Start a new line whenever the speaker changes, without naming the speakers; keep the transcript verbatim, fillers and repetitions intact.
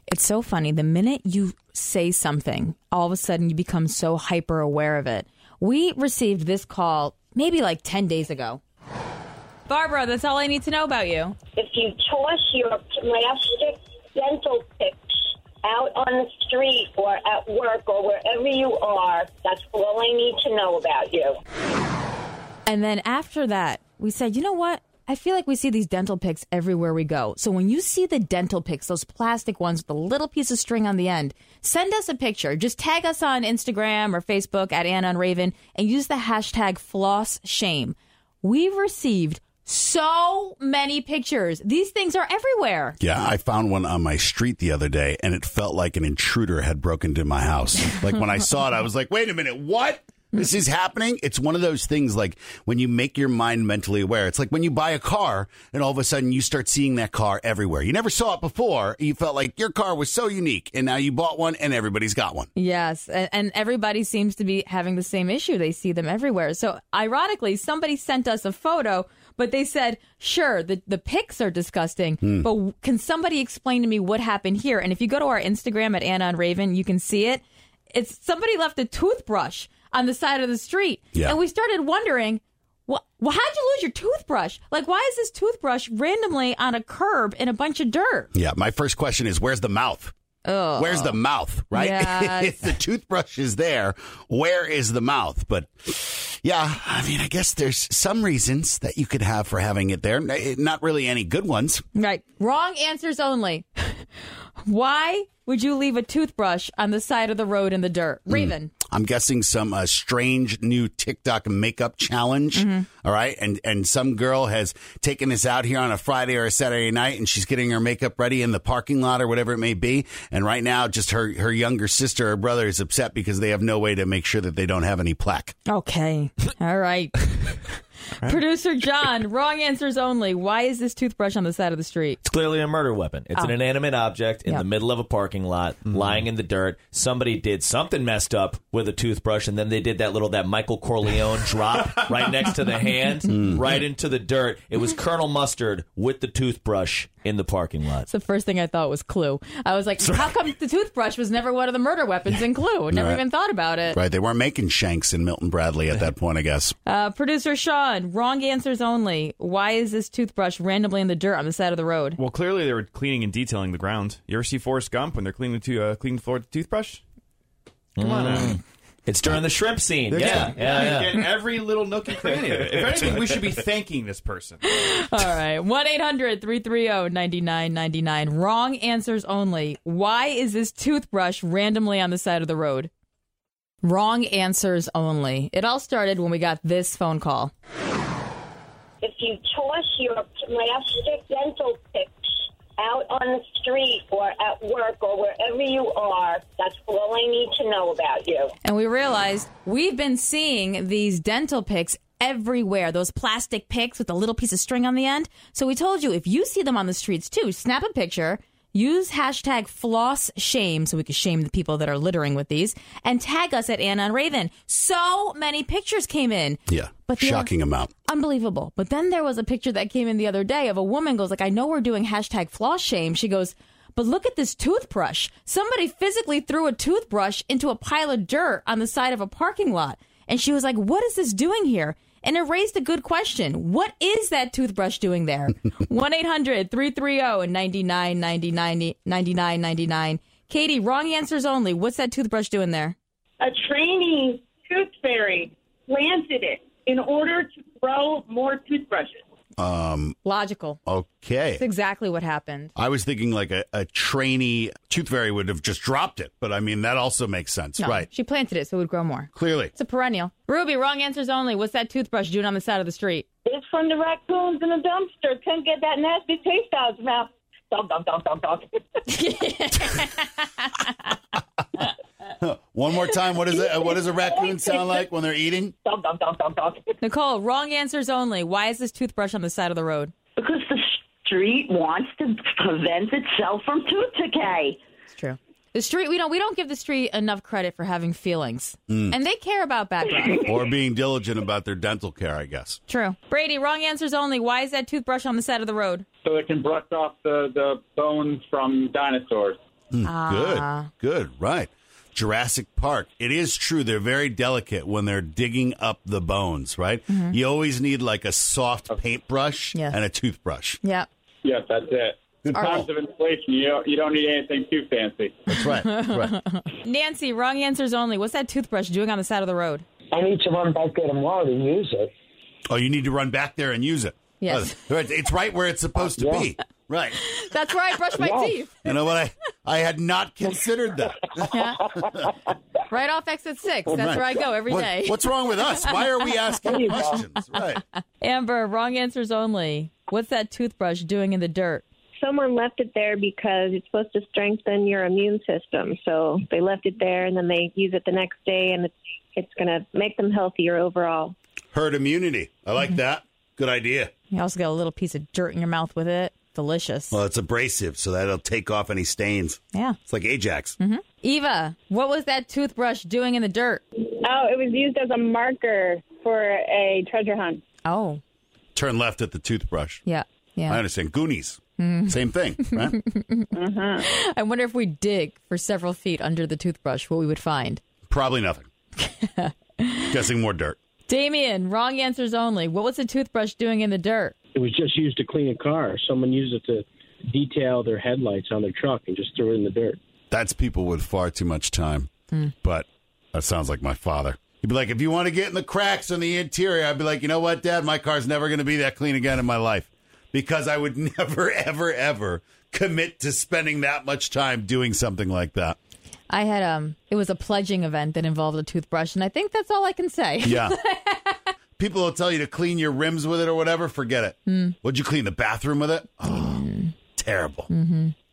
It's so funny. The minute you say something, all of a sudden you become so hyper aware of it. We received this call maybe like ten days ago. Barbara, that's all I need to know about you.
If you toss your plastic dental picks out on the street or at work or wherever you are, that's all I need to know about you.
And then after that, we said, you know what? I feel like we see these dental picks everywhere we go. So when you see the dental picks, those plastic ones with a little piece of string on the end, send us a picture. Just tag us on Instagram or Facebook at Anna and Raven and use the hashtag floss shame. We've received so many pictures. These things are everywhere.
Yeah, I found one on my street the other day, and it felt like an intruder had broken into my house. Like when I saw it, I was like, wait a minute, what? This is happening? It's one of those things like when you make your mind mentally aware. It's like when you buy a car and all of a sudden you start seeing that car everywhere. You never saw it before. You felt like your car was so unique, and now you bought one and everybody's got one.
Yes, and, and everybody seems to be having the same issue. They see them everywhere. So ironically, somebody sent us a photo, but they said, sure, the, the pics are disgusting, mm. but can somebody explain to me what happened here? And if you go to our Instagram at Anna and Raven, you can see it. It's somebody left a toothbrush on the side of the street.
Yeah.
And we started wondering, well, well, how'd you lose your toothbrush? Like, why is this toothbrush randomly on a curb in a bunch of dirt?
Yeah, my first question is, where's the mouth?
Oh.
Where's the mouth, right?
Yes.
If the toothbrush is there, where is the mouth? But yeah, I mean, I guess there's some reasons that you could have for having it there. Not really any good ones.
Right. Wrong answers only. Why would you leave a toothbrush on the side of the road in the dirt? Raven.
Mm. I'm guessing some uh, strange new TikTok makeup challenge. Mm-hmm. All right. And and some girl has taken this out here on a Friday or a Saturday night, and she's getting her makeup ready in the parking lot or whatever it may be. And right now, just her, her younger sister or brother is upset because they have no way to make sure that they don't have any plaque.
Okay. All right. Right. Producer John, wrong answers only. Why is this toothbrush on the side of the street?
It's clearly a murder weapon. It's oh. an inanimate object in yep. the middle of a parking lot, mm-hmm. lying in the dirt. Somebody did something messed up with a toothbrush, and then they did that little, that Michael Corleone drop right next to the hand, mm. right into the dirt. It was Colonel Mustard with the toothbrush in the parking lot.
It's the first thing I thought was Clue. I was like, how come the toothbrush was never one of the murder weapons in Clue? Never right. even thought about it.
Right. They weren't making shanks in Milton Bradley at that point, I guess.
Uh, Producer Sean, wrong answers only. Why is this toothbrush randomly in the dirt on the side of the road?
Well, clearly they were cleaning and detailing the ground. You ever see Forrest Gump when they're cleaning the, to- uh, cleaning the floor with the toothbrush? Come mm. on now.
It's during the shrimp scene.
They're
yeah,
getting,
yeah, yeah.
Getting every little nook and cranny. If anything, we should be thanking this person.
All right. one eight hundred three three zero nine nine nine nine. Wrong answers only. Why is this toothbrush randomly on the side of the road? Wrong answers only. It all started when we got this phone call.
If you toss your plastic dental picks out on the street or at work or wherever you are, that's all I need to know about you.
And we realized we've been seeing these dental picks everywhere, those plastic picks with a little piece of string on the end. So we told you, if you see them on the streets too, snap a picture, use hashtag floss shame so we can shame the people that are littering with these, and tag us at Anna and Raven. So many pictures came in.
Yeah,
but
shocking amount.
Unbelievable. But then there was a picture that came in the other day of a woman goes like, I know we're doing hashtag floss shame. She goes, but look at this toothbrush. Somebody physically threw a toothbrush into a pile of dirt on the side of a parking lot. And she was like, what is this doing here? And it raised a good question. What is that toothbrush doing there? one eight hundred three three zero nine nine nine nine. Katie, wrong answers only. What's that toothbrush doing there?
A trainee tooth fairy planted it in order to grow more toothbrushes.
Um,
Logical.
Okay.
That's exactly what happened.
I was thinking like a, a trainee tooth fairy would have just dropped it, but I mean, that also makes sense,
no,
right?
She planted it so it would grow more.
Clearly.
It's a perennial. Ruby, wrong answers only. What's that toothbrush doing on the side of the street?
It's from the raccoons in the dumpster. Couldn't get that nasty taste out of his mouth. Dog, dog, dog, dog, dog.
One more time. What is it? What does a raccoon sound like when they're eating?
Dog, dog, dog, dog, dog.
Nicole, wrong answers only. Why is this toothbrush on the side of the road?
Because the street wants to prevent itself from tooth decay.
It's true. The street, we don't we don't give the street enough credit for having feelings. Mm. And they care about background.
Or being diligent about their dental care, I guess.
True. Brady, wrong answers only. Why is that toothbrush on the side of the road?
So it can brush off the, the bones from dinosaurs.
Mm,
Ah.
Good, good, right. Jurassic Park. It is true. They're very delicate when they're digging up the bones, right?
Mm-hmm.
You always need like a soft paintbrush
Yeah.
and a toothbrush.
Yeah.
Yes, that's it. In
All
times of inflation, you don't, you don't need anything too fancy.
That's right. That's right.
Nancy, wrong answers only. What's that toothbrush doing on the side of the road?
I need to run back there tomorrow to use it.
Oh, you need to run back there and use it.
Yes.
Oh, right. It's right where it's supposed to
Yeah.
be. Right.
That's where I brush my
Yeah.
teeth.
You know what? I, I had not considered that.
Right off exit six. That's
Right.
where I go every
What-
day.
What's wrong with us? Why are we asking questions? Right.
Amber, wrong answers only. What's that toothbrush doing in the dirt?
Someone left it there because it's supposed to strengthen your immune system. So they left it there, and then they use it the next day, and it's it's going to make them healthier overall.
Herd immunity. I like that. Good idea.
You also got a little piece of dirt in your mouth with it. Delicious.
Well, it's abrasive, so that'll take off any stains.
Yeah.
It's like Ajax.
Eva, what was that toothbrush doing in the dirt?
Oh, it was used as a marker for a treasure hunt.
Oh,
Turn left at the toothbrush.
yeah. Yeah.
I understand. Goonies. Same thing, right?
I wonder if we dig for several feet under the toothbrush, what we would find.
Probably nothing. Guessing more dirt.
Damien, wrong answers only. What was the toothbrush doing in the dirt?
It was just used to clean a car. Someone used it to detail their headlights on their truck and just threw it in the dirt.
That's people with far too much time. But that sounds like my father. He'd be like, if you want to get in the cracks on the interior, I'd be like, you know what, Dad? My car's never going to be that clean again in my life. Because I would never, ever, ever commit to spending that much time doing something like that.
I had um it was a pledging event that involved a toothbrush, and I think that's all I can say.
Yeah. People will tell you to clean your rims with it or whatever. Forget it. Would you clean the bathroom with it? Oh, terrible.